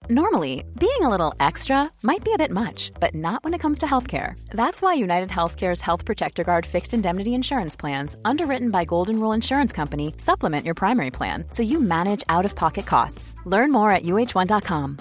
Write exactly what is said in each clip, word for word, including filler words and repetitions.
Normally, being a little extra might be a bit much, but not when it comes to healthcare. That's why United Healthcare's Health Protector Guard fixed indemnity insurance plans, underwritten by Golden Rule Insurance Company, supplement your primary plan so you manage out-of-pocket costs. Learn more at U H one dot com.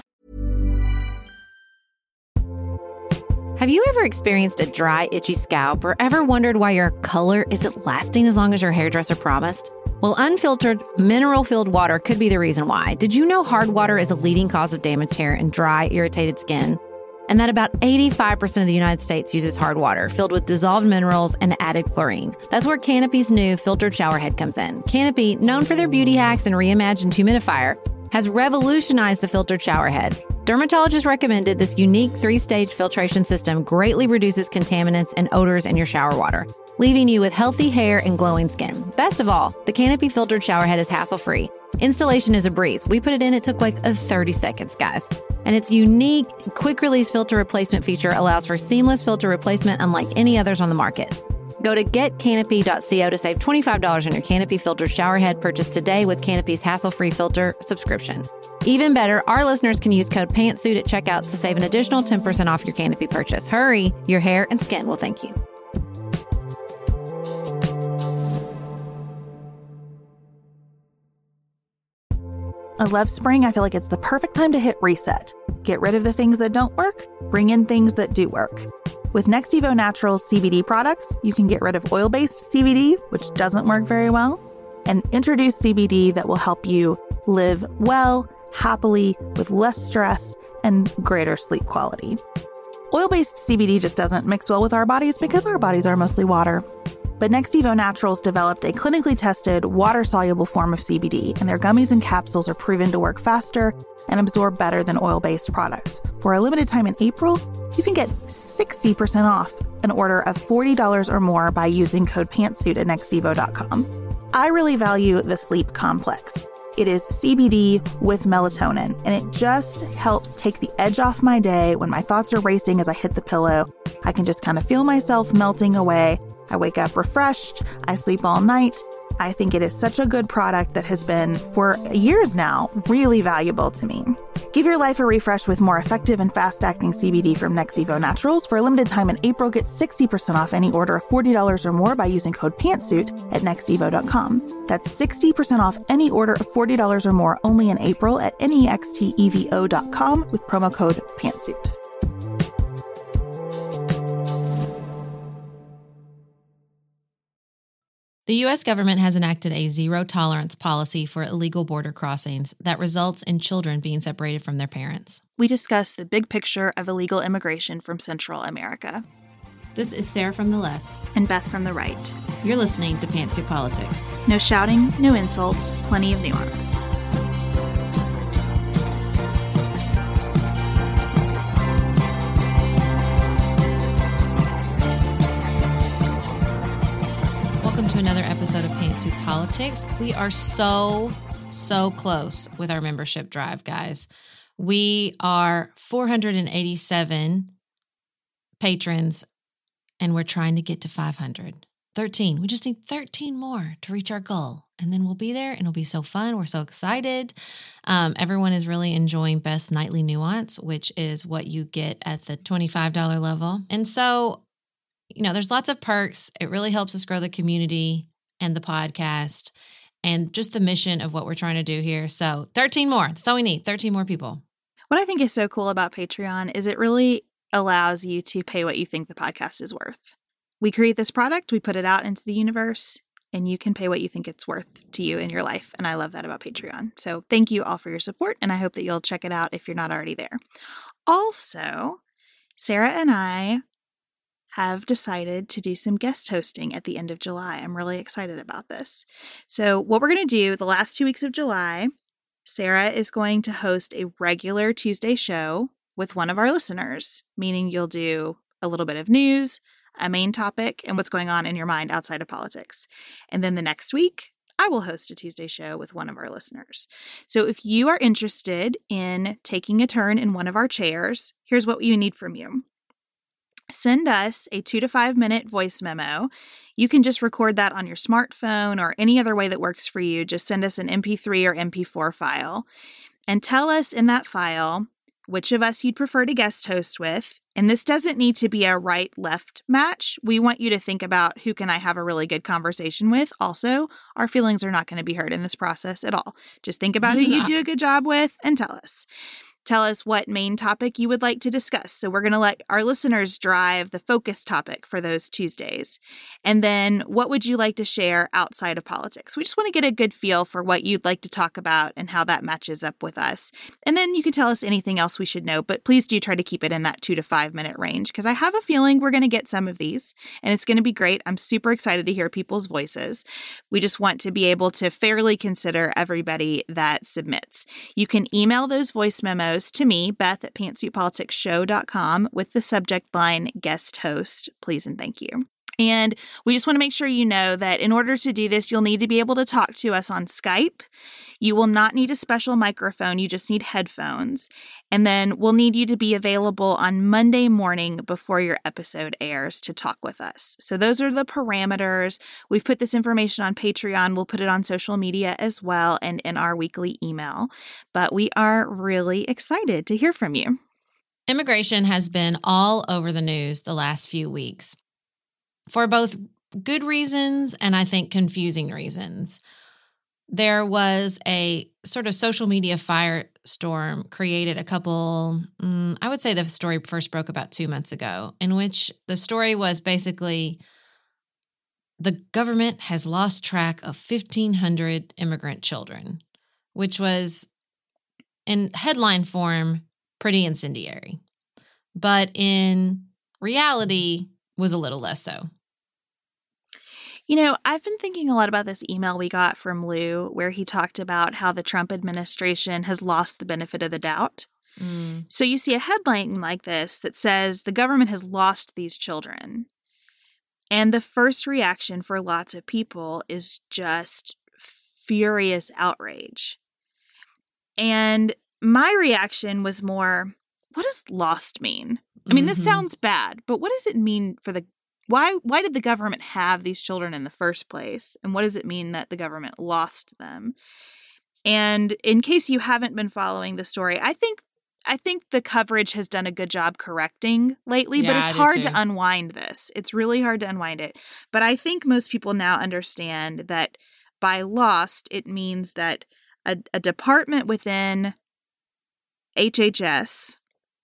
Have you ever experienced a dry, itchy scalp or ever wondered why your color isn't lasting as long as your hairdresser promised? Well, unfiltered, mineral-filled water could be the reason why. Did you know hard water is a leading cause of damaged hair and dry, irritated skin? And that about eighty-five percent of the United States uses hard water filled with dissolved minerals and added chlorine. That's where Canopy's new filtered shower head comes in. Canopy, known for their beauty hacks and reimagined humidifier, has revolutionized the filtered shower head. Dermatologists recommended this unique three-stage filtration system greatly reduces contaminants and odors in your shower water, leaving you with healthy hair and glowing skin. Best of all, the Canopy filtered shower head is hassle-free. Installation is a breeze. We put it in, it took like a thirty seconds, guys. And its unique quick-release filter replacement feature allows for seamless filter replacement unlike any others on the market. Go to get canopy dot co to save twenty-five dollars on your Canopy filtered shower head purchase today with Canopy's hassle-free filter subscription. Even better, our listeners can use code PANTSUIT at checkout to save an additional ten percent off your Canopy purchase. Hurry, your hair and skin will thank you. I love spring. I feel like it's the perfect time to hit reset. Get rid of the things that don't work, bring in things that do work. With Next Evo Naturals C B D products, you can get rid of oil-based C B D, which doesn't work very well, and introduce C B D that will help you live well, happily, with less stress and greater sleep quality. Oil-based C B D just doesn't mix well with our bodies because our bodies are mostly water. But Next Evo Naturals developed a clinically tested, water-soluble form of C B D, and their gummies and capsules are proven to work faster and absorb better than oil-based products. For a limited time in April, you can get sixty percent off an order of forty dollars or more by using code PANTSUIT at next evo dot com. I really value the Sleep Complex. It is C B D with melatonin, and it just helps take the edge off my day when my thoughts are racing as I hit the pillow. I can just kind of feel myself melting away. I wake up refreshed. I sleep all night. I think it is such a good product that has been, for years now, really valuable to me. Give your life a refresh with more effective and fast-acting C B D from Next Evo Naturals. For a limited time in April, get sixty percent off any order of forty dollars or more by using code PANTSUIT at next evo dot com. That's sixty percent off any order of forty dollars or more only in April at next evo dot com with promo code PANTSUIT. The U S government has enacted a zero-tolerance policy for illegal border crossings that results in children being separated from their parents. We discuss the big picture of illegal immigration from Central America. This is Sarah from the left. And Beth from the right. You're listening to Pantsuit Politics. No shouting, no insults, plenty of nuance. To another episode of Pantsuit Politics. We are so, so close with our membership drive, guys. We are four hundred eighty-seven patrons, and we're trying to get to five hundred. thirteen. We just need thirteen more to reach our goal, and then we'll be there, and it'll be so fun. We're so excited. Um, everyone is really enjoying Best Nightly Nuance, which is what you get at the twenty-five dollars level. And so, you know, there's lots of perks. It really helps us grow the community and the podcast and just the mission of what we're trying to do here. So thirteen more. That's all we need. thirteen more people. What I think is so cool about Patreon is it really allows you to pay what you think the podcast is worth. We create this product, we put it out into the universe, and you can pay what you think it's worth to you in your life. And I love that about Patreon. So thank you all for your support, and I hope that you'll check it out if you're not already there. Also, Sarah and I have decided to do some guest hosting at the end of July. I'm really excited about this. So what we're going to do the last two weeks of July, Sarah is going to host a regular Tuesday show with one of our listeners, meaning you'll do a little bit of news, a main topic, and what's going on in your mind outside of politics. And then the next week, I will host a Tuesday show with one of our listeners. So if you are interested in taking a turn in one of our chairs, here's what you need from you. Send us a two to five minute voice memo. You can just record that on your smartphone or any other way that works for you. Just send us an M P three or M P four file and tell us in that file which of us you'd prefer to guest host with. And this doesn't need to be a right-left match. We want you to think about who can I have a really good conversation with. Also, our feelings are not going to be hurt in this process at all. Just think about who you do a good job with and tell us. Tell us what main topic you would like to discuss. So we're going to let our listeners drive the focus topic for those Tuesdays. And then what would you like to share outside of politics? We just want to get a good feel for what you'd like to talk about and how that matches up with us. And then you can tell us anything else we should know, but please do try to keep it in that two to five minute range because I have a feeling we're going to get some of these and it's going to be great. I'm super excited to hear people's voices. We just want to be able to fairly consider everybody that submits. You can email those voice memos to me, Beth at pantsuit politics show dot com with the subject line guest host, please and thank you. And we just want to make sure you know that in order to do this, you'll need to be able to talk to us on Skype. You will not need a special microphone. You just need headphones. And then we'll need you to be available on Monday morning before your episode airs to talk with us. So those are the parameters. We've put this information on Patreon. We'll put it on social media as well and in our weekly email. But we are really excited to hear from you. Immigration has been all over the news the last few weeks for both good reasons and I think confusing reasons. There was a sort of social media firestorm created a couple, um, I would say the story first broke about two months ago, in which the story was basically the government has lost track of fifteen hundred immigrant children, which was in headline form pretty incendiary, but in reality was a little less so. You know, I've been thinking a lot about this email we got from Lou where he talked about how the Trump administration has lost the benefit of the doubt. Mm. So you see a headline like this that says the government has lost these children. And the first reaction for lots of people is just furious outrage. And my reaction was more, what does lost mean? I mean, mm-hmm. This sounds bad, but what does it mean for the Why why did the government have these children in the first place? And what does it mean that the government lost them? And in case you haven't been following the story, I think I think the coverage has done a good job correcting lately, yeah, but it's hard too. to unwind this. It's really hard to unwind it. But I think most people now understand that by lost, it means that a, a department within H H S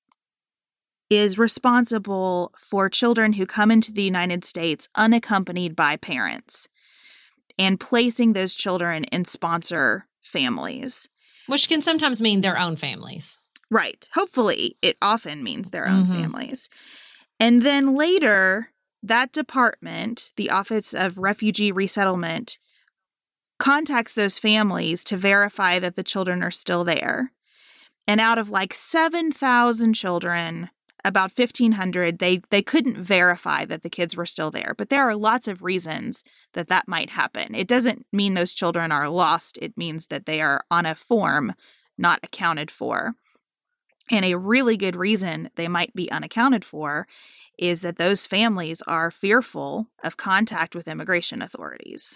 is responsible for children who come into the United States unaccompanied by parents and placing those children in sponsor families. Which can sometimes mean their own families. Right. Hopefully, it often means their own mm-hmm. families. And then later, that department, the Office of Refugee Resettlement, contacts those families to verify that the children are still there. And out of like seven thousand children, about fifteen hundred, they they couldn't verify that the kids were still there. But there are lots of reasons that that might happen. It doesn't mean those children are lost. It means that they are on a form not accounted for. And a really good reason they might be unaccounted for is that those families are fearful of contact with immigration authorities.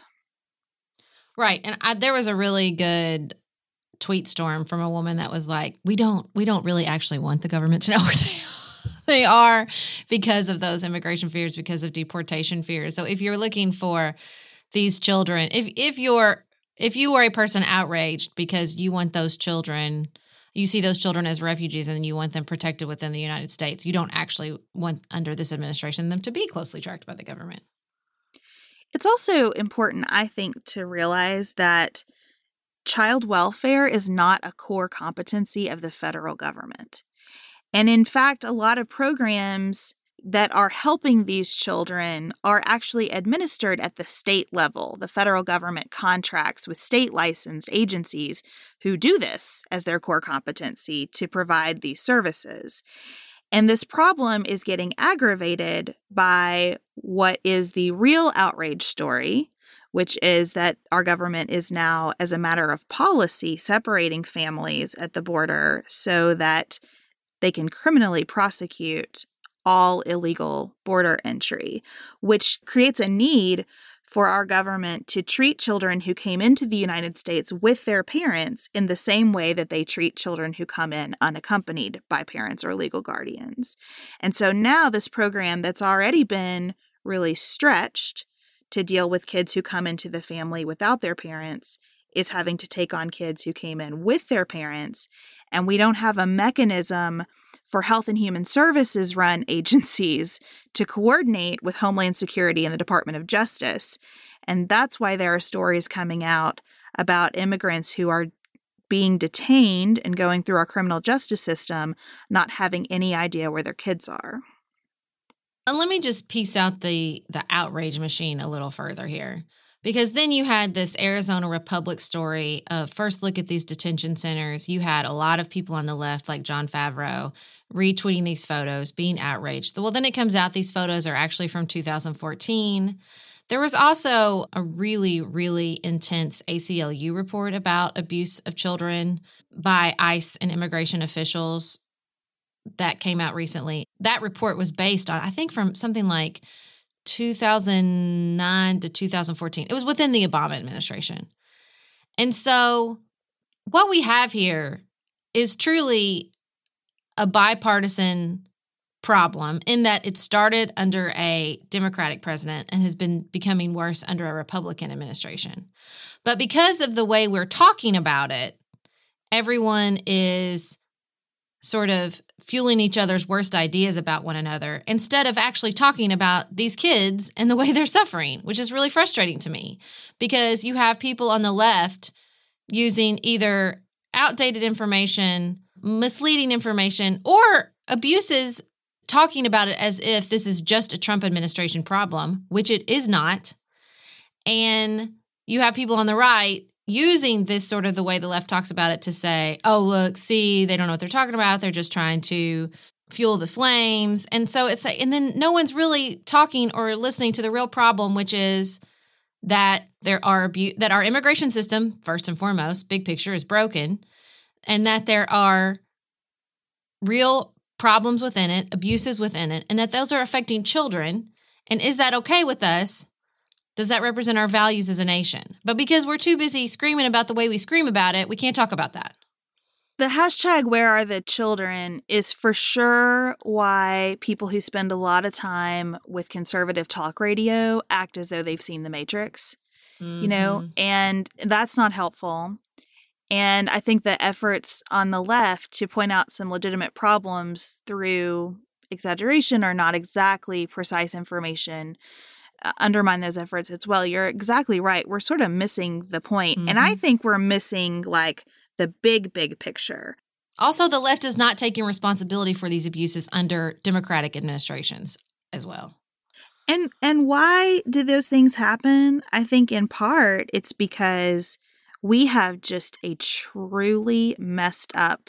Right. And I, there was a really good tweet storm from a woman that was like, we don't we don't really actually want the government to know where they are. They are because of those immigration fears, because of deportation fears. So if you're looking for these children, if if you're if you are a person outraged because you want those children, you see those children as refugees and you want them protected within the United States, you don't actually want under this administration them to be closely tracked by the government. It's also important, I think, to realize that child welfare is not a core competency of the federal government. And in fact, a lot of programs that are helping these children are actually administered at the state level. The federal government contracts with state licensed agencies who do this as their core competency to provide these services. And this problem is getting aggravated by what is the real outrage story, which is that our government is now, as a matter of policy, separating families at the border so that they can criminally prosecute all illegal border entry, which creates a need for our government to treat children who came into the United States with their parents in the same way that they treat children who come in unaccompanied by parents or legal guardians. And so now this program that's already been really stretched to deal with kids who come into the family without their parents is having to take on kids who came in with their parents. And we don't have a mechanism for Health and Human Services run agencies to coordinate with Homeland Security and the Department of Justice. And that's why there are stories coming out about immigrants who are being detained and going through our criminal justice system, not having any idea where their kids are. And let me just piece out the the outrage machine a little further here. Because then you had this Arizona Republic story of first look at these detention centers. You had a lot of people on the left, like Jon Favreau, retweeting these photos, being outraged. Well, then it comes out these photos are actually from two thousand fourteen. There was also a really, really intense A C L U report about abuse of children by ICE and immigration officials that came out recently. That report was based on, I think, from something like two thousand nine to two thousand fourteen. It was within the Obama administration. And so what we have here is truly a bipartisan problem in that it started under a Democratic president and has been becoming worse under a Republican administration. But because of the way we're talking about it, everyone is sort of fueling each other's worst ideas about one another instead of actually talking about these kids and the way they're suffering, which is really frustrating to me because you have people on the left using either outdated information, misleading information, or abuses, talking about it as if this is just a Trump administration problem, which it is not. And you have people on the right using this sort of the way the left talks about it to say, oh, look, see, they don't know what they're talking about. They're just trying to fuel the flames. And so it's like, and then no one's really talking or listening to the real problem, which is that there are abu- that our immigration system, first and foremost, big picture, is broken, and that there are real problems within it, abuses within it, and that those are affecting children. And is that okay with us? Does that represent our values as a nation? But because we're too busy screaming about the way we scream about it, we can't talk about that. The hashtag Where Are the Children is for sure why people who spend a lot of time with conservative talk radio act as though they've seen The Matrix, mm-hmm. you know, and that's not helpful. And I think the efforts on the left to point out some legitimate problems through exaggeration or not exactly precise information Uh, undermine those efforts as well. You're exactly right. We're sort of missing the point. Mm-hmm. And I think we're missing like the big, big picture. Also, the left is not taking responsibility for these abuses under Democratic administrations as well. And and why did those things happen? I think in part it's because we have just a truly messed up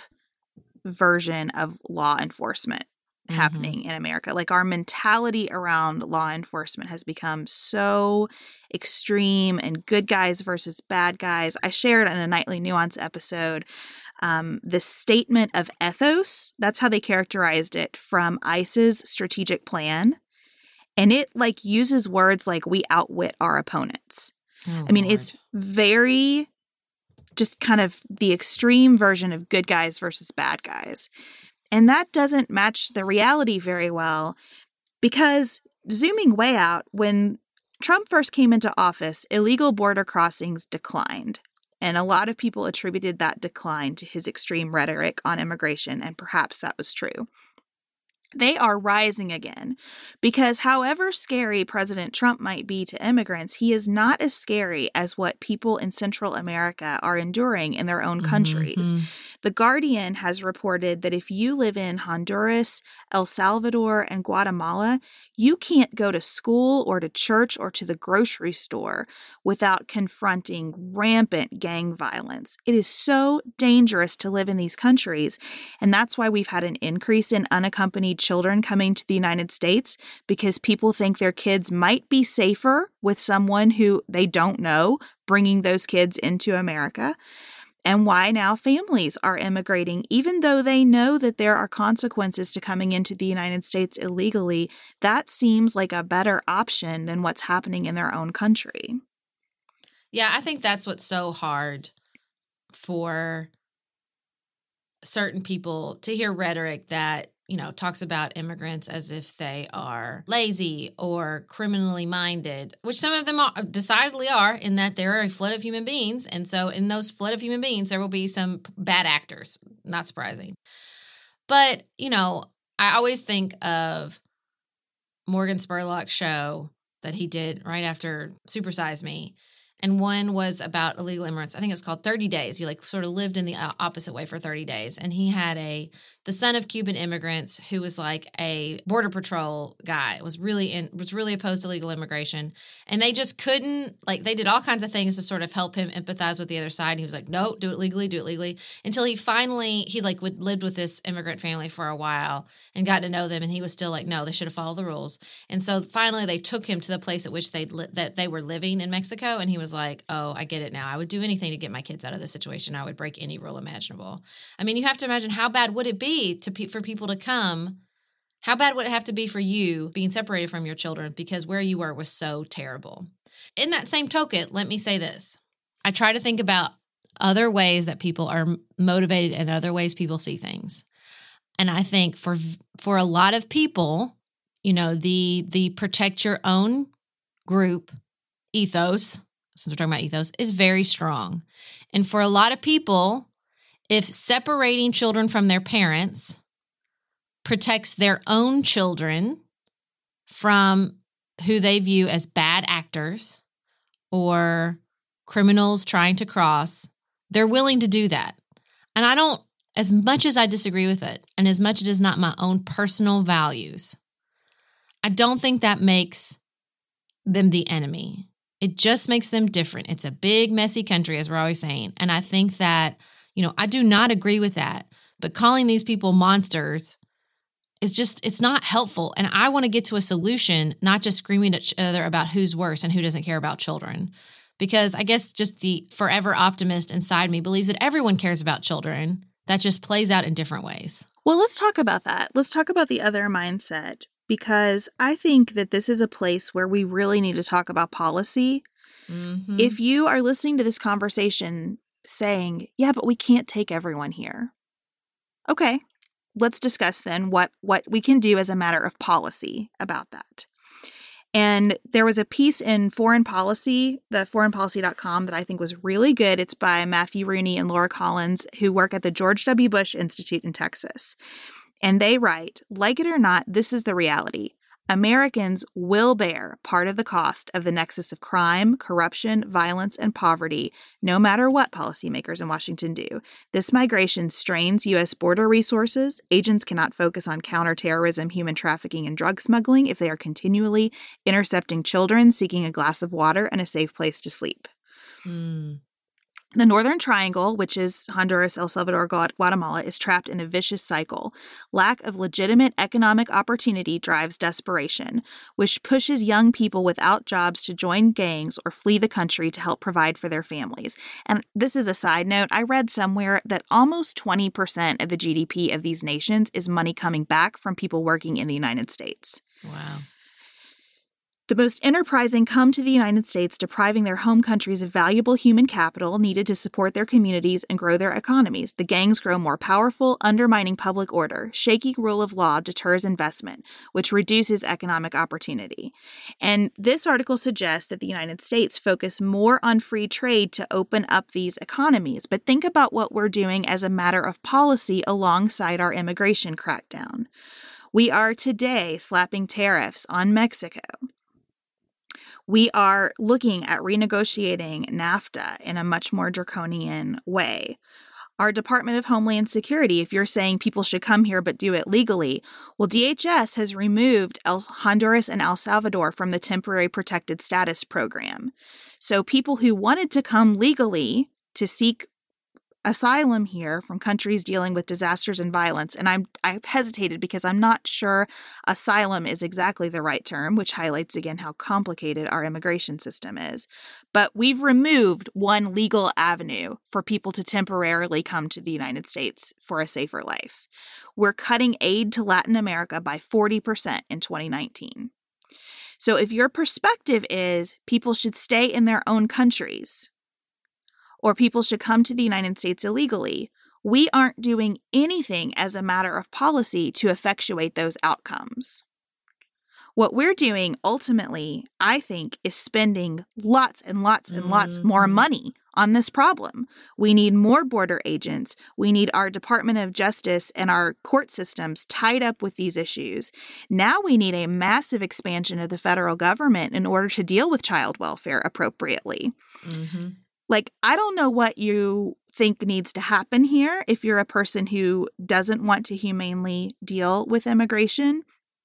version of law enforcement happening mm-hmm. in America. Like our mentality around law enforcement has become so extreme and good guys versus bad guys. I shared in a Nightly Nuance episode um, this statement of ethos. That's how they characterized it from ICE's strategic plan. And it like uses words like we outwit our opponents. Oh, I mean, Lord. It's very just kind of the extreme version of good guys versus bad guys. And that doesn't match the reality very well because zooming way out, when Trump first came into office, illegal border crossings declined. And a lot of people attributed that decline to his extreme rhetoric on immigration, and perhaps that was true. They are rising again because however scary President Trump might be to immigrants, he is not as scary as what people in Central America are enduring in their own countries. Mm-hmm. The Guardian has reported that if you live in Honduras, El Salvador, and Guatemala, you can't go to school or to church or to the grocery store without confronting rampant gang violence. It is so dangerous to live in these countries, and that's why we've had an increase in unaccompanied children coming to the United States because people think their kids might be safer with someone who they don't know bringing those kids into America. and why now families are immigrating, even though they know that there are consequences to coming into the United States illegally. That seems like a better option than what's happening in their own country. Yeah, I think that's what's so hard for certain people to hear rhetoric that, you know, talks about immigrants as if they are lazy or criminally minded, which some of them are, decidedly are, in that there are a flood of human beings. And so in those flood of human beings, there will be some bad actors. Not surprising. But, you know, I always think of Morgan Spurlock's show that he did right after Super Size Me. And one was about illegal immigrants. I think it was called thirty days. He like sort of lived in the opposite way for thirty days. And he had a, the son of Cuban immigrants who was like a border patrol guy, was really in, was really opposed to legal immigration. And they just couldn't, like they did all kinds of things to sort of help him empathize with the other side. And he was like, no, do it legally, do it legally. Until he finally, he like would lived with this immigrant family for a while and got to know them. And he was still like, no, they should have followed the rules. And so finally they took him to the place at which they li- that they were living in Mexico. And he was like, oh, I get it now. I would do anything to get my kids out of this situation. I would break any rule imaginable. I mean, you have to imagine how bad would it be to pe- for people to come? How bad would it have to be for you being separated from your children because where you were was so terrible? In that same token, let me say this. I try to think about other ways that people are motivated and other ways people see things. And I think for for a lot of people, you know, the the protect your own group ethos, since we're talking about ethos, is very strong. And for a lot of people, if separating children from their parents protects their own children from who they view as bad actors or criminals trying to cross, they're willing to do that. And I don't, as much as I disagree with it, and as much as it is not my own personal values, I don't think that makes them the enemy. It just makes them different. It's a big, messy country, as we're always saying. And I think that, you know, I do not agree with that. But calling these people monsters is just, it's not helpful. And I want to get to a solution, not just screaming at each other about who's worse and who doesn't care about children. Because I guess just the forever optimist inside me believes that everyone cares about children. That just plays out in different ways. Well, let's talk about that. Let's talk about the other mindset. Because I think that this is a place where we really need to talk about policy. Mm-hmm. If you are listening to this conversation saying, yeah, but we can't take everyone here. Okay, let's discuss then what, what we can do as a matter of policy about that. And there was a piece in Foreign Policy, the foreign policy dot com, that I think was really good. It's by Matthew Rooney and Laura Collins, who work at the George W. Bush Institute in Texas. And they write, like it or not, this is the reality. Americans will bear part of the cost of the nexus of crime, corruption, violence, and poverty, no matter what policymakers in Washington do. This migration strains U S border resources. Agents cannot focus on counterterrorism, human trafficking, and drug smuggling if they are continually intercepting children seeking a glass of water and a safe place to sleep. Mm. The Northern Triangle, which is Honduras, El Salvador, Guatemala, is trapped in a vicious cycle. Lack of legitimate economic opportunity drives desperation, which pushes young people without jobs to join gangs or flee the country to help provide for their families. And this is a side note. I read somewhere that almost twenty percent of the G D P of these nations is money coming back from people working in the United States. Wow. The most enterprising come to the United States, depriving their home countries of valuable human capital needed to support their communities and grow their economies. The gangs grow more powerful, undermining public order. Shaky rule of law deters investment, which reduces economic opportunity. And this article suggests that the United States focus more on free trade to open up these economies. But think about what we're doing as a matter of policy alongside our immigration crackdown. We are today slapping tariffs on Mexico. We are looking at renegotiating NAFTA in a much more draconian way. Our Department of Homeland Security, if you're saying people should come here but do it legally, well, D H S has removed El- Honduras and El Salvador from the Temporary Protected Status Program. So people who wanted to come legally to seek asylum here from countries dealing with disasters and violence. And I'm I've hesitated because I'm not sure asylum is exactly the right term, which highlights again how complicated our immigration system is. But we've removed one legal avenue for people to temporarily come to the United States for a safer life. We're cutting aid to Latin America by forty percent in twenty nineteen. So if your perspective is people should stay in their own countries, or people should come to the United States illegally, we aren't doing anything as a matter of policy to effectuate those outcomes. What we're doing ultimately, I think, is spending lots and lots and mm-hmm. lots more money on this problem. We need more border agents. We need our Department of Justice and our court systems tied up with these issues. Now we need a massive expansion of the federal government in order to deal with child welfare appropriately. Mm-hmm. Like, I don't know what you think needs to happen here if you're a person who doesn't want to humanely deal with immigration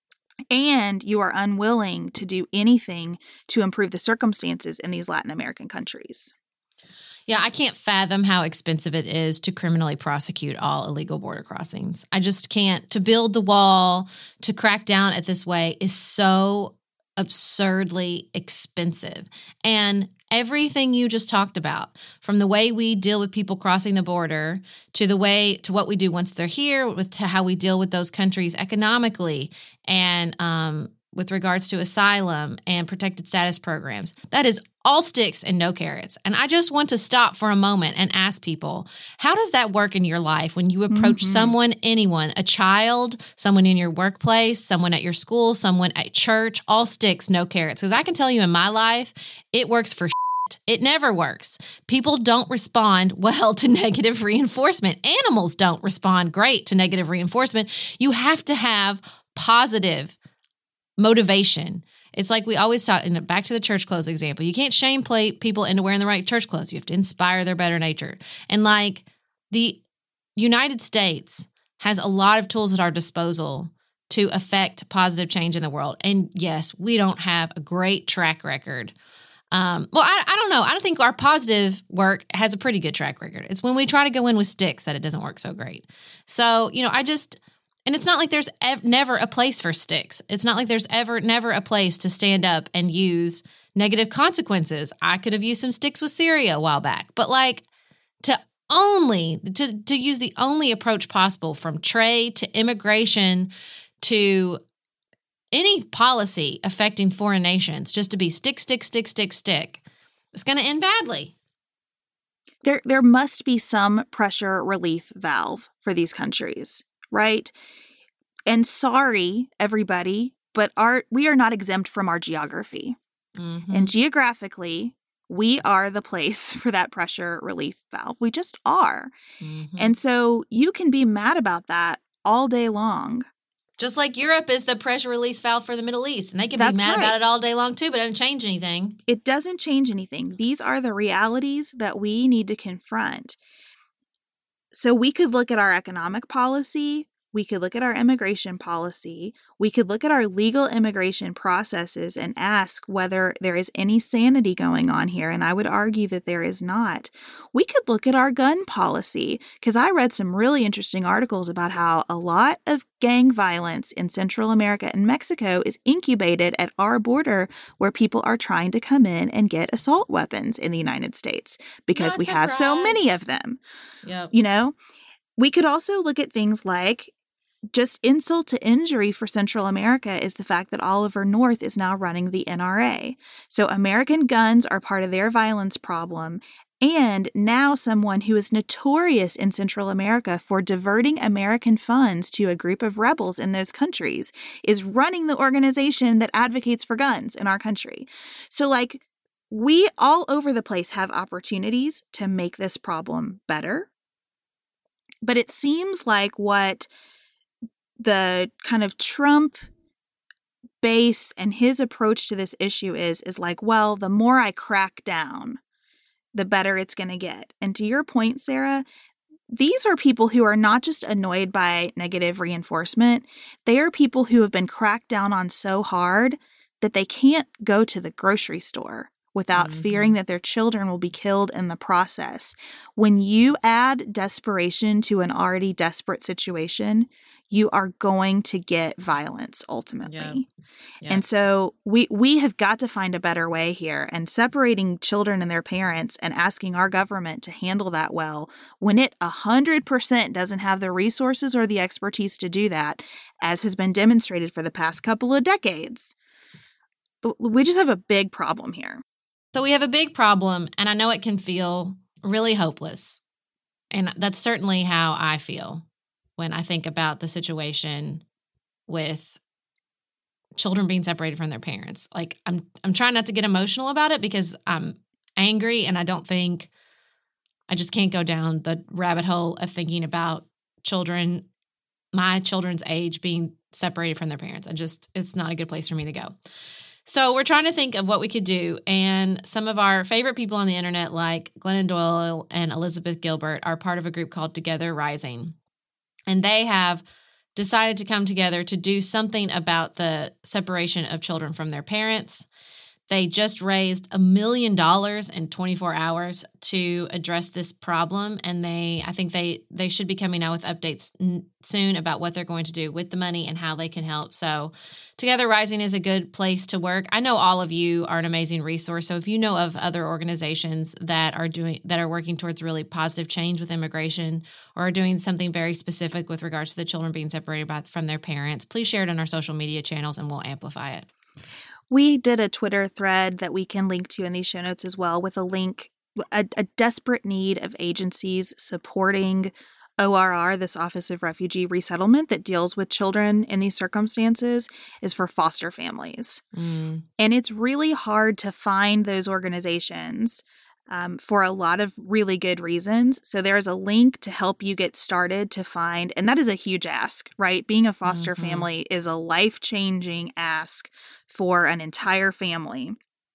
and you are unwilling to do anything to improve the circumstances in these Latin American countries. Yeah, I can't fathom how expensive it is to criminally prosecute all illegal border crossings. I just can't. To build the wall, to crack down at this way is so absurdly expensive. And everything you just talked about, from the way we deal with people crossing the border to the way to what we do once they're here, with to how we deal with those countries economically and um, with regards to asylum and protected status programs, that is all sticks and no carrots. And I just want to stop for a moment and ask people, how does that work in your life when you approach mm-hmm. someone, anyone, a child, someone in your workplace, someone at your school, someone at church, all sticks, no carrots? Because I can tell you in my life, it works for shit. It never works. People don't respond well to negative reinforcement. Animals don't respond great to negative reinforcement. You have to have positive motivation. It's like we always talk, and back to the church clothes example, you can't shame play people into wearing the right church clothes. You have to inspire their better nature. And like the United States has a lot of tools at our disposal to affect positive change in the world. And yes, we don't have a great track record. Um, well, I, I don't know. I don't think our positive work has a pretty good track record. It's when we try to go in with sticks that it doesn't work so great. So, you know, I just... And it's not like there's ev- never a place for sticks. It's not like there's ever, never a place to stand up and use negative consequences. I could have used some sticks with Syria a while back. But like to only, to, to use the only approach possible from trade to immigration to any policy affecting foreign nations, just to be stick, stick, stick, stick, stick, it's going to end badly. There, there must be some pressure relief valve for these countries. Right? And sorry, everybody, but our we are not exempt from our geography. Mm-hmm. And geographically, we are the place for that pressure relief valve. We just are. Mm-hmm. And so you can be mad about that all day long. Just like Europe is the pressure release valve for the Middle East. And they can That's be mad right. about it all day long too, but it doesn't change anything. It doesn't change anything. These are the realities that we need to confront. So we could look at our economic policy, we could look at our immigration policy, we could look at our legal immigration processes and ask whether there is any sanity going on here, and I would argue that there is not. We could look at our gun policy, because I read some really interesting articles about how a lot of gang violence in Central America and Mexico is incubated at our border, where people are trying to come in and get assault weapons in the United States because Not we surprised. have so many of them. Yep. You know, we could also look at things like just insult to injury for Central America is the fact that Oliver North is now running the N R A. So American guns are part of their violence problem. And now someone who is notorious in Central America for diverting American funds to a group of rebels in those countries is running the organization that advocates for guns in our country. So, like, we all over the place have opportunities to make this problem better. But it seems like what the kind of Trump base and his approach to this issue is, is like, well, the more I crack down, the better it's going to get. And to your point, Sarah, these are people who are not just annoyed by negative reinforcement. They are people who have been cracked down on so hard that they can't go to the grocery store without Mm-hmm. fearing that their children will be killed in the process. When you add desperation to an already desperate situation, you are going to get violence ultimately. Yep. Yep. And so we we have got to find a better way here, and separating children and their parents and asking our government to handle that well when it one hundred percent doesn't have the resources or the expertise to do that, as has been demonstrated for the past couple of decades. We just have a big problem here. So we have a big problem, and I know it can feel really hopeless. And that's certainly how I feel when I think about the situation with children being separated from their parents. Like, I'm I'm trying not to get emotional about it because I'm angry, and I don't think I just can't go down the rabbit hole of thinking about children, my children's age, being separated from their parents. I just, it's not a good place for me to go. So we're trying to think of what we could do, and some of our favorite people on the internet, like Glennon Doyle and Elizabeth Gilbert, are part of a group called Together Rising, and they have decided to come together to do something about the separation of children from their parents. They just raised a million dollars in twenty-four hours to address this problem, and they, I think they they should be coming out with updates n- soon about what they're going to do with the money and how they can help. So, Together Rising is a good place to work. I know all of you are an amazing resource. So, if you know of other organizations that are doing that are working towards really positive change with immigration, or are doing something very specific with regards to the children being separated by, from their parents, please share it on our social media channels, and we'll amplify it. We did a Twitter thread that we can link to in these show notes as well, with a link, a, a desperate need of agencies supporting O R R, this Office of Refugee Resettlement that deals with children in these circumstances, is for foster families. Mm. And it's really hard to find those organizations um, for a lot of really good reasons. So there's a link to help you get started to find, and that is a huge ask, right? Being a foster Mm-hmm. family is a life-changing ask for an entire family.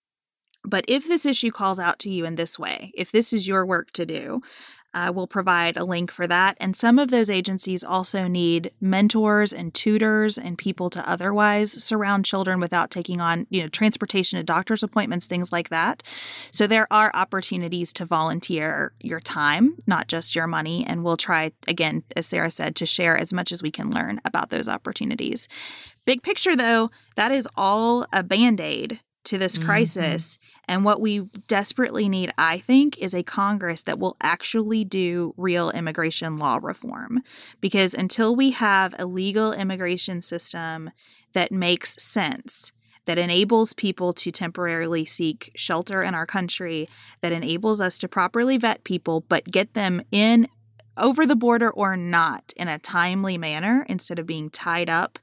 But if this issue calls out to you in this way, if this is your work to do, uh, we'll provide a link for that. And some of those agencies also need mentors and tutors and people to otherwise surround children without taking on, you know, transportation to doctor's appointments, things like that. So there are opportunities to volunteer your time, not just your money. And we'll try, again, as Sarah said, to share as much as we can learn about those opportunities. Big picture, though, that is all a Band-Aid to this crisis. Mm-hmm. And what we desperately need, I think, is a Congress that will actually do real immigration law reform. Because until we have a legal immigration system that makes sense, that enables people to temporarily seek shelter in our country, that enables us to properly vet people, but get them in over the border or not in a timely manner instead of being tied up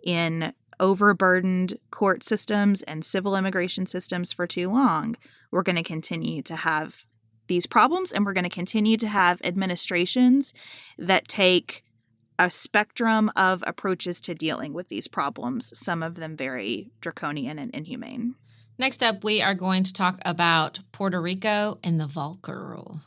in overburdened court systems and civil immigration systems for too long, we're going to continue to have these problems, and we're going to continue to have administrations that take a spectrum of approaches to dealing with these problems, some of them very draconian and inhumane. Next up, we are going to talk about Puerto Rico and the Volcker Rule.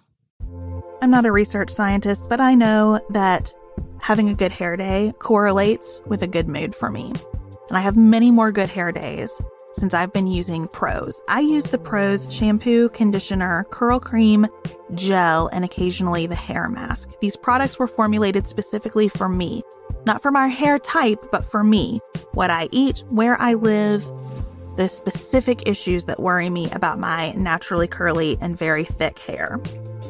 I'm not a research scientist, but I know that having a good hair day correlates with a good mood for me. And I have many more good hair days since I've been using Prose. I use the Prose shampoo, conditioner, curl cream, gel, and occasionally the hair mask. These products were formulated specifically for me. Not for my hair type, but for me. What I eat, where I live, the specific issues that worry me about my naturally curly and very thick hair.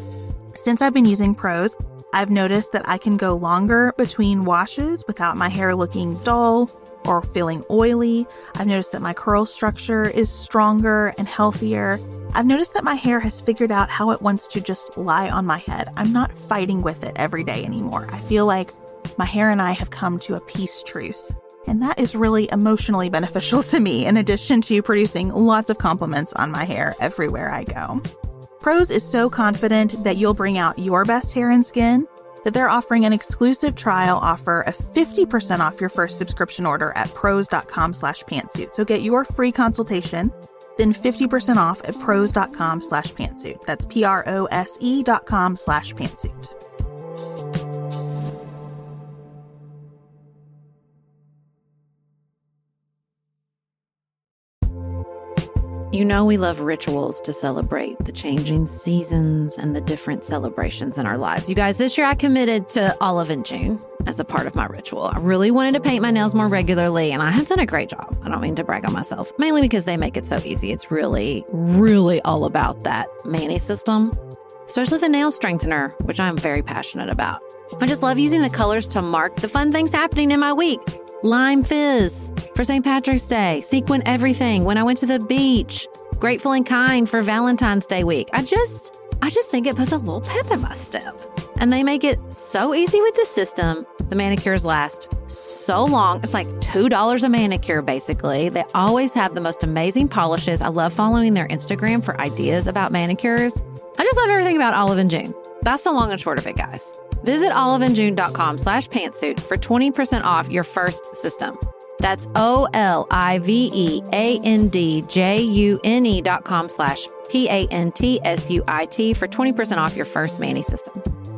Since I've been using Prose, I've noticed that I can go longer between washes without my hair looking dull or feeling oily. I've noticed that my curl structure is stronger and healthier. I've noticed that my hair has figured out how it wants to just lie on my head. I'm not fighting with it every day anymore. I feel like my hair and I have come to a peace truce. And that is really emotionally beneficial to me, in addition to producing lots of compliments on my hair everywhere I go. Prose is so confident that you'll bring out your best hair and skin that they're offering an exclusive trial offer of fifty percent off your first subscription order at prose.com slash pantsuit. So get your free consultation, then fifty percent off at prose.com slash pantsuit. That's P-R-O-S-E dot com slash pantsuit. You know we love rituals to celebrate the changing seasons and the different celebrations in our lives. You guys, this year I committed to Olive in June as a part of my ritual. I really wanted to paint my nails more regularly, and I have done a great job. I don't mean to brag on myself, mainly because they make it so easy. It's really, really all about that Mani system, especially the nail strengthener, which I'm very passionate about. I just love using the colors to mark the fun things happening in my week. Lime Fizz for Saint Patrick's Day, Sequin Everything when I went to the beach, Grateful and Kind for Valentine's Day week. I just, I just think it puts a little pep in my step. And they make it so easy with the system. The manicures last so long. It's like two dollars a manicure, basically. They always have the most amazing polishes. I love following their Instagram for ideas about manicures. I just love everything about Olive in June. That's the long and short of it, guys. Visit oliveinjune.com slash pantsuit for twenty percent off your first system. That's O-L-I-V-E-A-N-D-J-U-N-E dot com slash P-A-N-T-S-U-I-T for twenty percent off your first Mani system.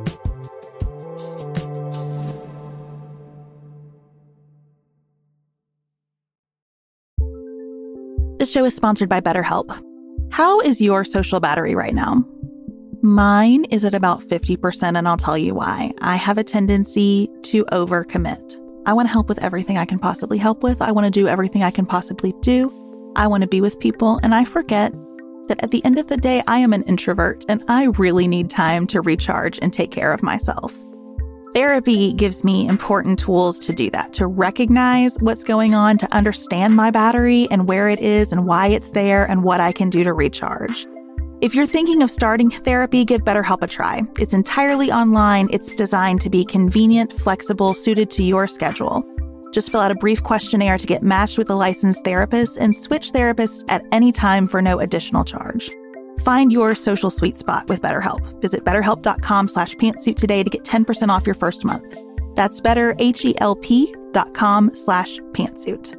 This show is sponsored by BetterHelp. How is your social battery right now? Mine is at about fifty percent, and I'll tell you why. I have a tendency to overcommit. I want to help with everything I can possibly help with. I want to do everything I can possibly do. I want to be with people, and I forget that at the end of the day, I am an introvert, and I really need time to recharge and take care of myself. Therapy gives me important tools to do that, to recognize what's going on, to understand my battery and where it is and why it's there and what I can do to recharge. If you're thinking of starting therapy, give BetterHelp a try. It's entirely online. It's designed to be convenient, flexible, suited to your schedule. Just fill out a brief questionnaire to get matched with a licensed therapist and switch therapists at any time for no additional charge. Find your social sweet spot with BetterHelp. Visit betterhelp.com slash pantsuit today to get ten percent off your first month. That's betterhelp.com slash pantsuit.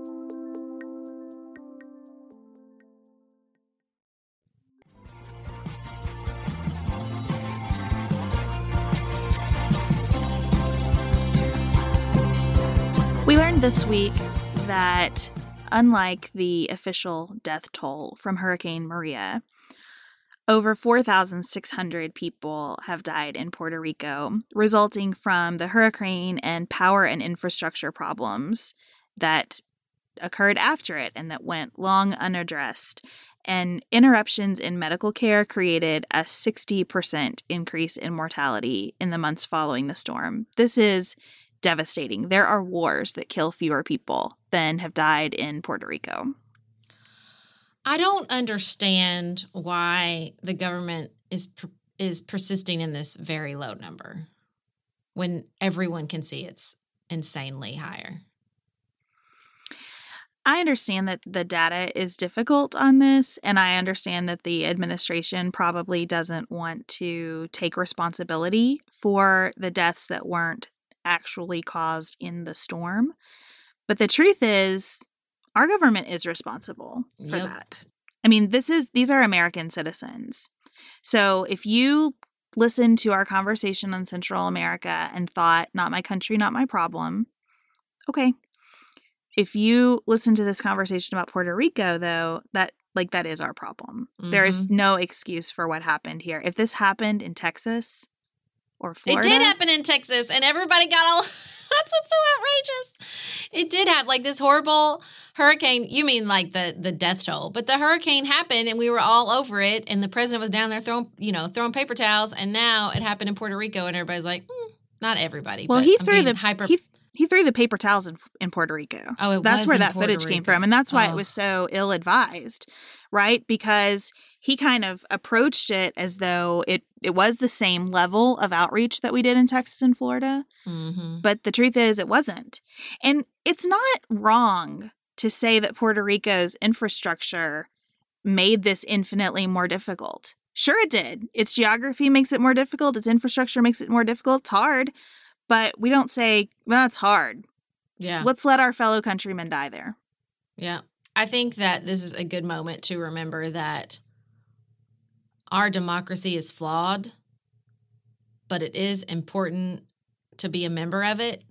We learned this week that, unlike the official death toll from Hurricane Maria, over four thousand six hundred people have died in Puerto Rico, resulting from the hurricane and power and infrastructure problems that occurred after it and that went long unaddressed. And interruptions in medical care created a sixty percent increase in mortality in the months following the storm. This is devastating. There are wars that kill fewer people than have died in Puerto Rico. I don't understand why the government is is persisting in this very low number when everyone can see it's insanely higher. I understand that the data is difficult on this, and I understand that the administration probably doesn't want to take responsibility for the deaths that weren't actually caused in the storm. But the truth is, our government is responsible for Yep. that. I mean, this is these are American citizens. So if you listened to our conversation on Central America and thought, not my country, not my problem, okay. If you listen to this conversation about Puerto Rico, though, that like that is our problem. Mm-hmm. There is no excuse for what happened here. If this happened in Texas or Florida, It did happen in Texas, and everybody got all. That's what's so outrageous. It did happen, like this horrible hurricane. You mean like the the death toll? But the hurricane happened, and we were all over it. And the president was down there throwing, you know, throwing paper towels. And now it happened in Puerto Rico, and everybody's like, mm, not everybody. Well, but he I'm threw being the hyper. he, he threw the paper towels in in Puerto Rico. Oh, it that's was where in that Puerto footage came Rico. from, and that's why Oh. it was so ill-advised, right? Because he kind of approached it as though it it was the same level of outreach that we did in Texas and Florida. Mm-hmm. But the truth is, it wasn't. And it's not wrong to say that Puerto Rico's infrastructure made this infinitely more difficult. Sure, it did. Its geography makes it more difficult. Its infrastructure makes it more difficult. It's hard. But we don't say, well, it's hard. Yeah. Let's let our fellow countrymen die there. Yeah. I think that this is a good moment to remember that our democracy is flawed, but it is important to be a member of it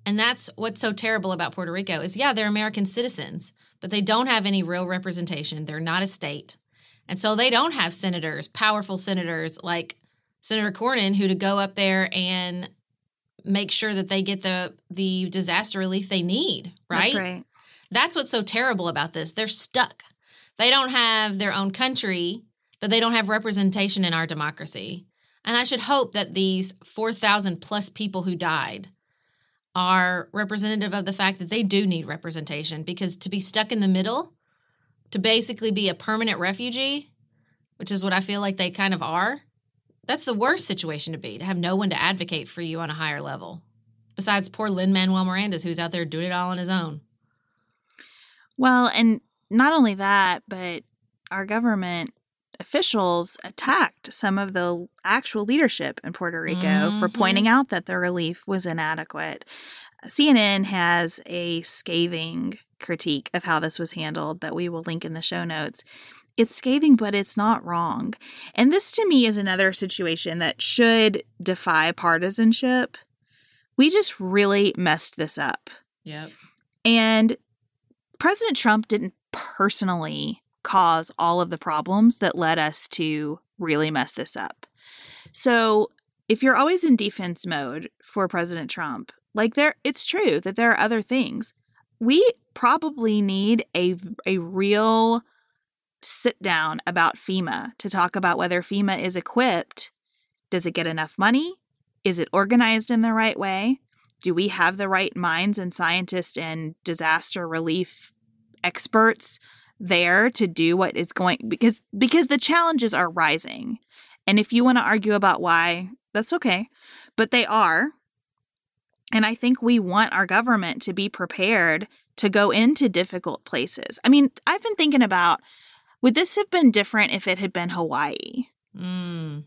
And that's what's so terrible about Puerto Rico is, yeah, they're American citizens, but they don't have any real representation. They're not a state. And so they don't have senators, powerful senators like Senator Cornyn, who to go up there and make sure that they get the the disaster relief they need, right? That's right. That's what's so terrible about this. They're stuck. They don't have their own country, but they don't have representation in our democracy. And I should hope that these four thousand plus people who died are representative of the fact that they do need representation, because to be stuck in the middle, to basically be a permanent refugee, which is what I feel like they kind of are, that's the worst situation to be, to have no one to advocate for you on a higher level, besides poor Lin-Manuel Miranda, who's out there doing it all on his own. Well, and not only that, but our government officials attacked some of the actual leadership in Puerto Rico mm-hmm. for pointing out that the relief was inadequate. C N N has a scathing critique of how this was handled that we will link in the show notes. It's scathing, but it's not wrong. And this, to me, is another situation that should defy partisanship. We just really messed this up. Yep. And President Trump didn't personally cause all of the problems that led us to really mess this up. So if you're always in defense mode for President Trump, like there, it's true that there are other things. We probably need a, a real sit down about FEMA to talk about whether FEMA is equipped. Does it get enough money? Is it organized in the right way? Do we have the right minds and scientists and disaster relief experts there to do what is going, because because the challenges are rising. And if you want to argue about why, that's okay, but they are. And I think we want our government to be prepared to go into difficult places. I mean, I've been thinking about, would this have been different if it had been Hawaii? Mm.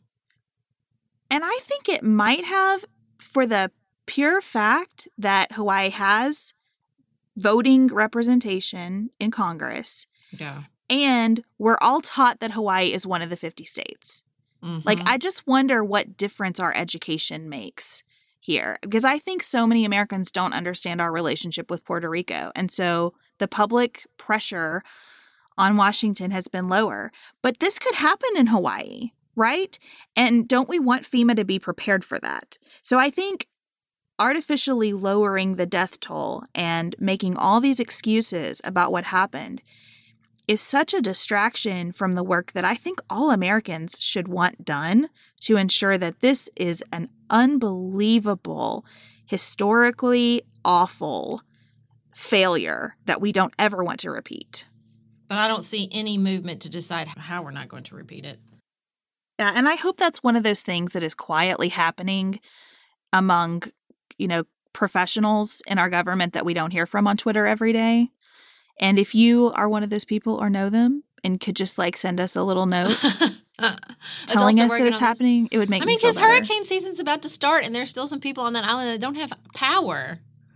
And I think it might have, for the pure fact that Hawaii has voting representation in Congress. Yeah. And we're all taught that Hawaii is one of the fifty states. Mm-hmm. Like, I just wonder what difference our education makes here, because I think so many Americans don't understand our relationship with Puerto Rico. And so the public pressure on Washington has been lower. But this could happen in Hawaii, right? And don't we want FEMA to be prepared for that? So I think artificially lowering the death toll and making all these excuses about what happened is such a distraction from the work that I think all Americans should want done to ensure that this is an unbelievable, historically awful failure that we don't ever want to repeat. But I don't see any movement to decide how we're not going to repeat it. Yeah, and I hope that's one of those things that is quietly happening among, you know, professionals in our government that we don't hear from on Twitter every day. And if you are one of those people or know them and could just like send us a little note uh, telling us that it's happening, it would make I me mean, feel because better. hurricane season's about to start and there's still some people on that island that don't have power.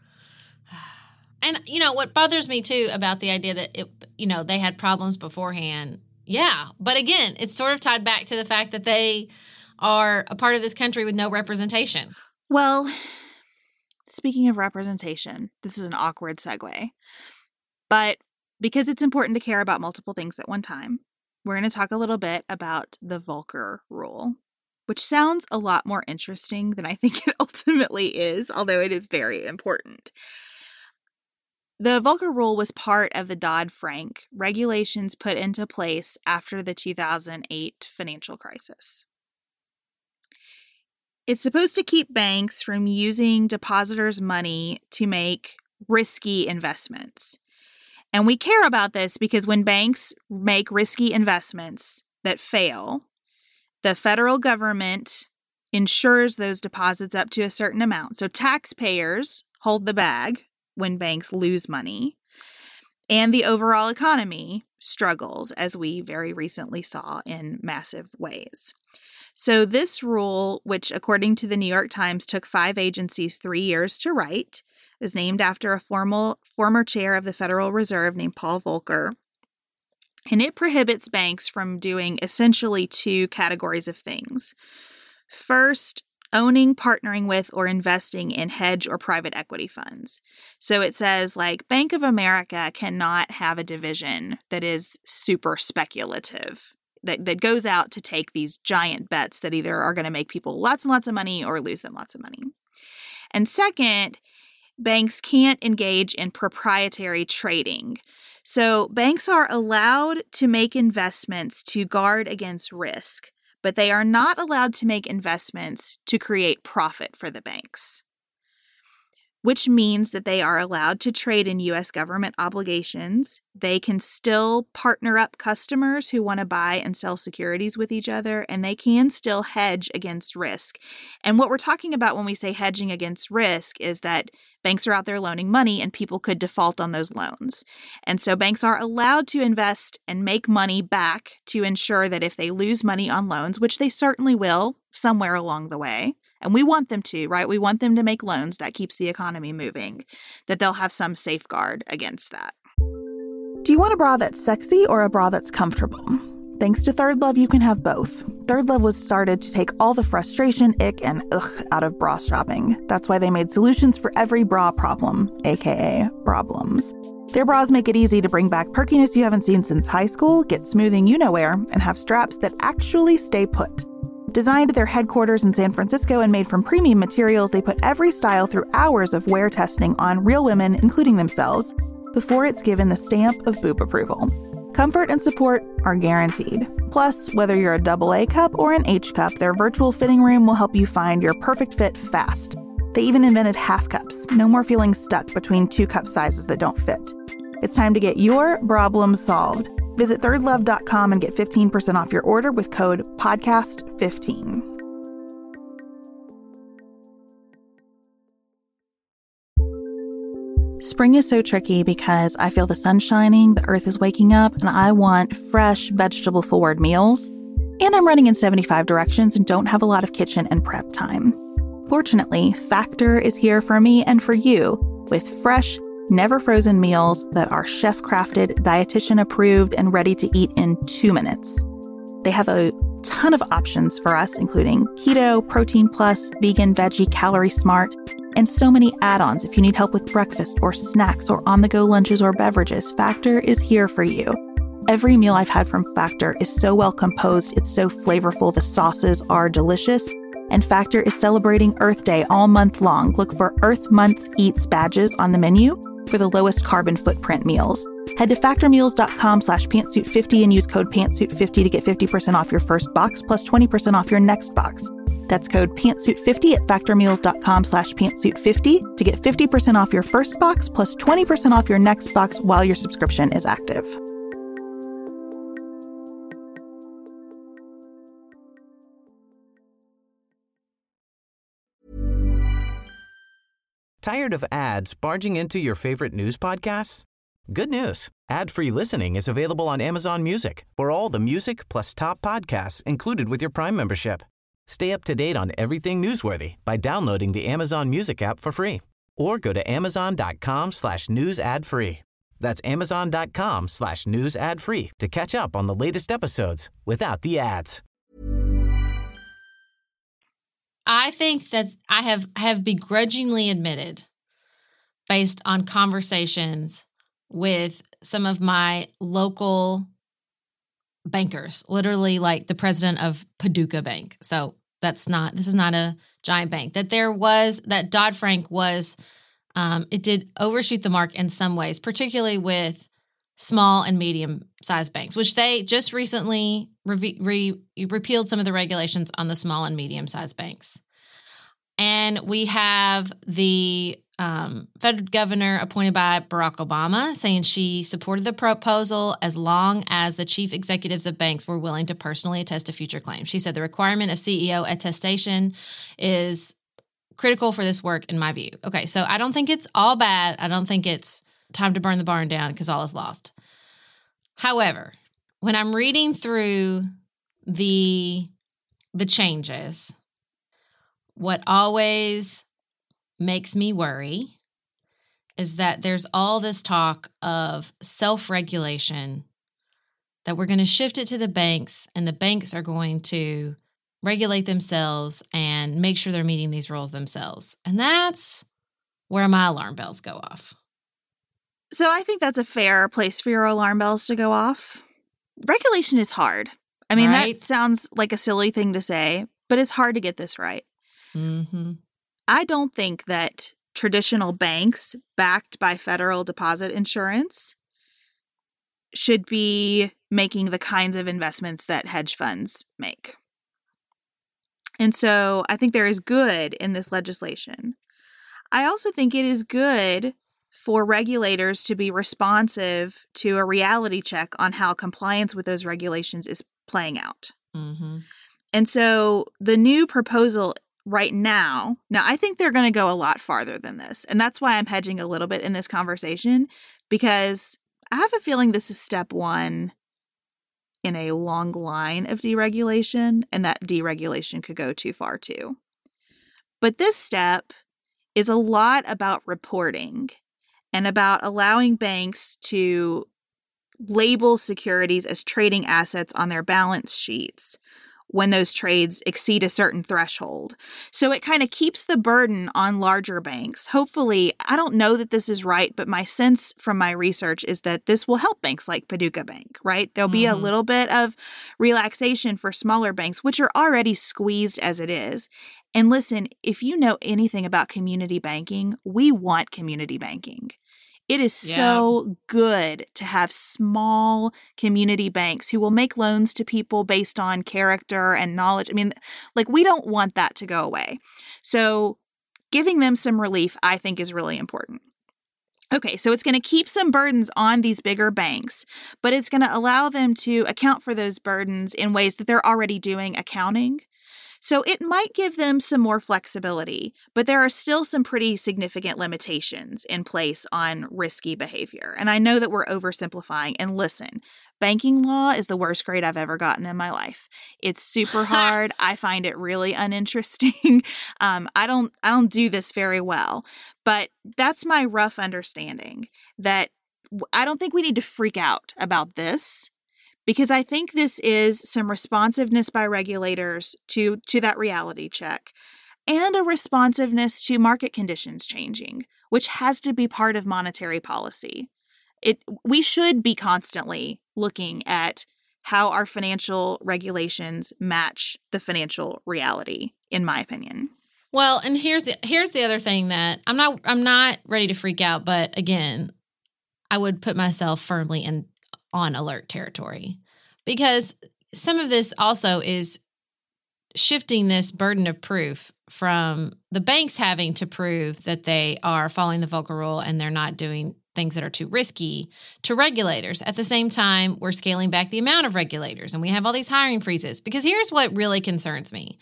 And, you know, what bothers me, too, about the idea that, it, you know, they had problems beforehand. Yeah. But again, it's sort of tied back to the fact that they are a part of this country with no representation. Well, speaking of representation, this is an awkward segue. But because it's important to care about multiple things at one time, we're going to talk a little bit about the Volcker Rule, which sounds a lot more interesting than I think it ultimately is, although it is very important. The Volcker Rule was part of the Dodd-Frank regulations put into place after the two thousand eight financial crisis. It's supposed to keep banks from using depositors' money to make risky investments. And we care about this because when banks make risky investments that fail, the federal government insures those deposits up to a certain amount. So taxpayers hold the bag when banks lose money, and the overall economy struggles, as we very recently saw in massive ways. So this rule, which according to the New York Times took five agencies three years to write, is named after a formal, former chair of the Federal Reserve named Paul Volcker, and it prohibits banks from doing essentially two categories of things. First, owning, partnering with, or investing in hedge or private equity funds. So it says, like, Bank of America cannot have a division that is super speculative, that, that goes out to take these giant bets that either are going to make people lots and lots of money or lose them lots of money. And second, banks can't engage in proprietary trading. So banks are allowed to make investments to guard against risk, but they are not allowed to make investments to create profit for the banks, which means that they are allowed to trade in U S government obligations. They can still partner up customers who want to buy and sell securities with each other, and they can still hedge against risk. And what we're talking about when we say hedging against risk is that banks are out there loaning money and people could default on those loans. And so banks are allowed to invest and make money back to ensure that if they lose money on loans, which they certainly will somewhere along the way, and we want them to, right? We want them to make loans. That keeps the economy moving, that they'll have some safeguard against that. Do you want a bra that's sexy or a bra that's comfortable? Thanks to Third Love, you can have both. Third Love was started to take all the frustration, ick, and ugh out of bra shopping. That's why they made solutions for every bra problem, aka problems. Their bras make it easy to bring back perkiness you haven't seen since high school, get smoothing you-know-where, and have straps that actually stay put. Designed at their headquarters in San Francisco and made from premium materials, they put every style through hours of wear testing on real women, including themselves, before it's given the stamp of boob approval. Comfort and support are guaranteed. Plus, whether you're a double A cup or an H cup, their virtual fitting room will help you find your perfect fit fast. They even invented half cups. No more feeling stuck between two cup sizes that don't fit. It's time to get your problems solved. Visit third love dot com and get fifteen percent off your order with code podcast fifteen. Spring is so tricky because I feel the sun shining, the earth is waking up, and I want fresh, vegetable-forward meals. And I'm running in seventy-five directions and don't have a lot of kitchen and prep time. Fortunately, Factor is here for me and for you with fresh, never-frozen meals that are chef-crafted, dietitian-approved, and ready to eat in two minutes. They have a ton of options for us, including keto, protein plus, vegan, veggie, calorie smart, and so many add-ons if you need help with breakfast or snacks or on-the-go lunches or beverages. Factor is here for you. Every meal I've had from Factor is so well composed, it's so flavorful, the sauces are delicious, and Factor is celebrating Earth Day all month long. Look for Earth Month Eats badges on the menu for the lowest carbon footprint meals. Head to factormeals.com slash pantsuit50 and use code pantsuit fifty to get fifty percent off your first box plus twenty percent off your next box. That's code pantsuit fifty at factormeals.com slash pantsuit50 to get fifty percent off your first box plus twenty percent off your next box while your subscription is active. Tired of ads barging into your favorite news podcasts? Good news. Ad-free listening is available on Amazon Music for all the music plus top podcasts included with your Prime membership. Stay up to date on everything newsworthy by downloading the Amazon Music app for free or go to amazon.com slash news ad free. That's amazon.com slash news ad free to catch up on the latest episodes without the ads. I think that I have, have begrudgingly admitted, based on conversations with some of my local bankers, literally like the president of Paducah Bank. So that's not, this is not a giant bank, that there was, that Dodd-Frank was, um, it did overshoot the mark in some ways, particularly with small and medium-sized banks, which they just recently re- re- repealed some of the regulations on the small and medium-sized banks. And we have the um, federal governor appointed by Barack Obama saying she supported the proposal as long as the chief executives of banks were willing to personally attest to future claims. She said the requirement of C E O attestation is critical for this work, in my view. Okay, so I don't think it's all bad. I don't think it's time to burn the barn down because all is lost. However, when I'm reading through the the changes, what always makes me worry is that there's all this talk of self-regulation, that we're going to shift it to the banks and the banks are going to regulate themselves and make sure they're meeting these rules themselves. And that's where my alarm bells go off. So I think that's a fair place for your alarm bells to go off. Regulation is hard. I mean, right? That sounds like a silly thing to say, but it's hard to get this right. Mm-hmm. I don't think that traditional banks backed by federal deposit insurance should be making the kinds of investments that hedge funds make. And so I think there is good in this legislation. I also think it is good for regulators to be responsive to a reality check on how compliance with those regulations is playing out. Mm-hmm. And so the new proposal right now, now I think they're going to go a lot farther than this. And that's why I'm hedging a little bit in this conversation, because I have a feeling this is step one in a long line of deregulation, and that deregulation could go too far too. But this step is a lot about reporting and about allowing banks to label securities as trading assets on their balance sheets when those trades exceed a certain threshold. So it kind of keeps the burden on larger banks. Hopefully, I don't know that this is right, but my sense from my research is that this will help banks like Paducah Bank, right? There'll be Mm-hmm. a little bit of relaxation for smaller banks, which are already squeezed as it is. And listen, if you know anything about community banking, we want community banking. It is Yeah. so good to have small community banks who will make loans to people based on character and knowledge. I mean, like, we don't want that to go away. So giving them some relief, I think, is really important. Okay, so it's going to keep some burdens on these bigger banks, but it's going to allow them to account for those burdens in ways that they're already doing accounting. So it might give them some more flexibility, but there are still some pretty significant limitations in place on risky behavior. And I know that we're oversimplifying. And listen, banking law is the worst grade I've ever gotten in my life. It's super hard. I find it really uninteresting. Um, I don't I don't do this very well. But that's my rough understanding, that I don't think we need to freak out about this, because I think this is some responsiveness by regulators to, to that reality check, and a responsiveness to market conditions changing, which has to be part of monetary policy. It we should be constantly looking at how our financial regulations match the financial reality, in my opinion. Well, and here's the here's the other thing that I'm not I'm not ready to freak out, but again, I would put myself firmly in on alert territory, because some of this also is shifting this burden of proof from the banks having to prove that they are following the Volcker Rule and they're not doing things that are too risky to regulators. At the same time, we're scaling back the amount of regulators and we have all these hiring freezes. Because here's what really concerns me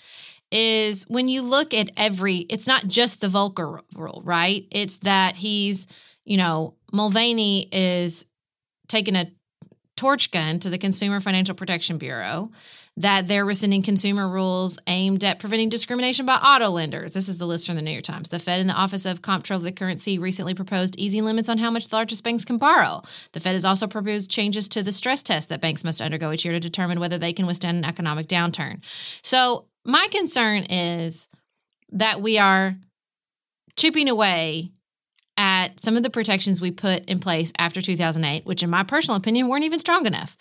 is when you look at every, it's not just the Volcker Rule, right? It's that he's, you know, Mulvaney is taking a torch gun to the Consumer Financial Protection Bureau, that they're rescinding consumer rules aimed at preventing discrimination by auto lenders. This is the list from the New York Times. The Fed and the Office of Comptroller of the Currency recently proposed easy limits on how much the largest banks can borrow. The Fed has also proposed changes to the stress test that banks must undergo each year to determine whether they can withstand an economic downturn. So my concern is that we are chipping away at some of the protections we put in place after two thousand eight, which in my personal opinion weren't even strong enough.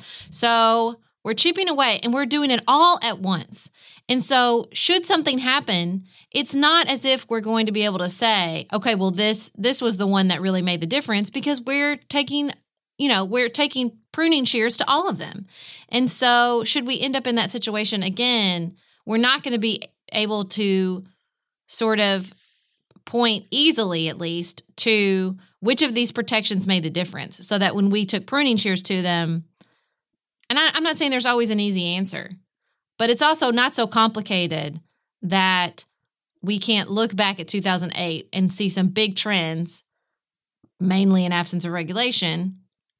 So we're chipping away and we're doing it all at once. And so should something happen, it's not as if we're going to be able to say, okay, well, this this was the one that really made the difference, because we're taking, you know, we're taking pruning shears to all of them. And so should we end up in that situation again, we're not going to be able to sort of point easily, at least, to which of these protections made the difference, so that when we took pruning shears to them, and I, I'm not saying there's always an easy answer, but it's also not so complicated that we can't look back at two thousand eight and see some big trends, mainly in absence of regulation,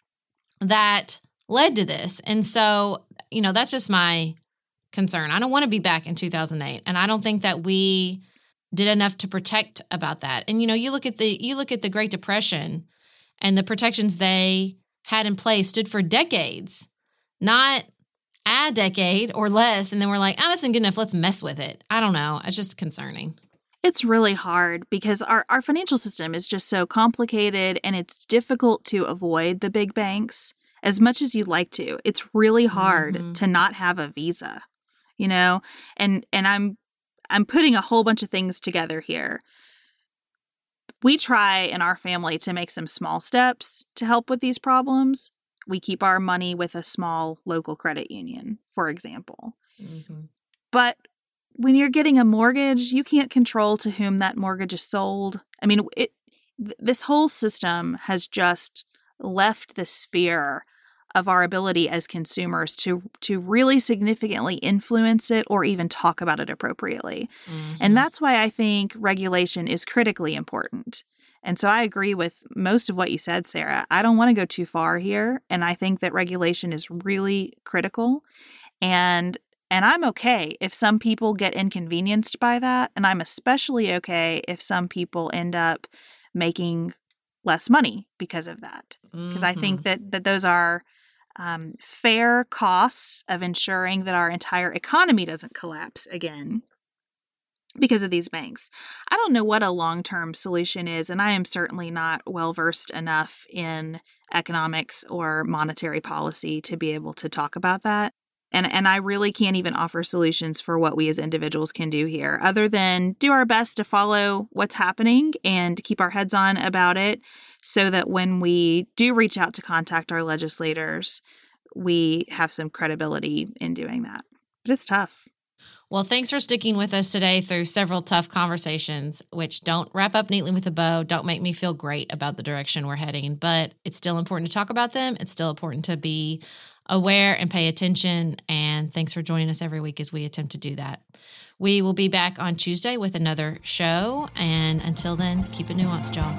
that led to this. And so, you know, that's just my concern. I don't want to be back in two thousand eight, and I don't think that we did enough to protect about that. And, you know, you look at the you look at the Great Depression, and the protections they had in place stood for decades, not a decade or less, and then we're like, oh, this isn't good enough. Let's mess with it. I don't know. It's just concerning. It's really hard because our, our financial system is just so complicated, and it's difficult to avoid the big banks as much as you'd like to. It's really hard mm-hmm. to not have a Visa, you know, and and I'm I'm putting a whole bunch of things together here. We try in our family to make some small steps to help with these problems. We keep our money with a small local credit union, for example. Mm-hmm. But when you're getting a mortgage, you can't control to whom that mortgage is sold. I mean, it th- this whole system has just left the sphere of our ability as consumers to to really significantly influence it or even talk about it appropriately. Mm-hmm. And that's why I think regulation is critically important. And so I agree with most of what you said, Sarah. I don't want to go too far here, and I think that regulation is really critical. And and I'm okay if some people get inconvenienced by that, and I'm especially okay if some people end up making less money because of that. Because mm-hmm. I think that that those are Um, fair costs of ensuring that our entire economy doesn't collapse again because of these banks. I don't know what a long-term solution is, and I am certainly not well-versed enough in economics or monetary policy to be able to talk about that. And, and I really can't even offer solutions for what we as individuals can do here, other than do our best to follow what's happening and keep our heads on about it, so that when we do reach out to contact our legislators, we have some credibility in doing that. But it's tough. Well, thanks for sticking with us today through several tough conversations, which don't wrap up neatly with a bow, don't make me feel great about the direction we're heading, but it's still important to talk about them. It's still important to be aware and pay attention. And thanks for joining us every week as we attempt to do that. We will be back on Tuesday with another show. And until then, keep it nuanced, y'all.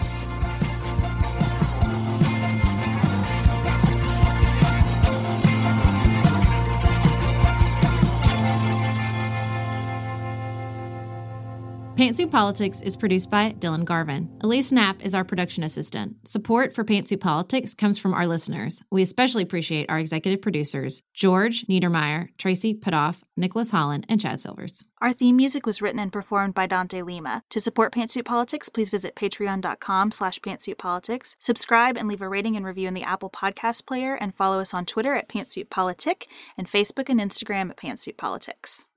Pantsuit Politics is produced by Dylan Garvin. Elise Knapp is our production assistant. Support for Pantsuit Politics comes from our listeners. We especially appreciate our executive producers, George Niedermeyer, Tracy Putoff, Nicholas Holland, and Chad Silvers. Our theme music was written and performed by Dante Lima. To support Pantsuit Politics, please visit patreon.com slash pantsuitpolitics. Subscribe and leave a rating and review in the Apple Podcast player, and follow us on Twitter at PantsuitPolitic and Facebook and Instagram at Pantsuit Politics.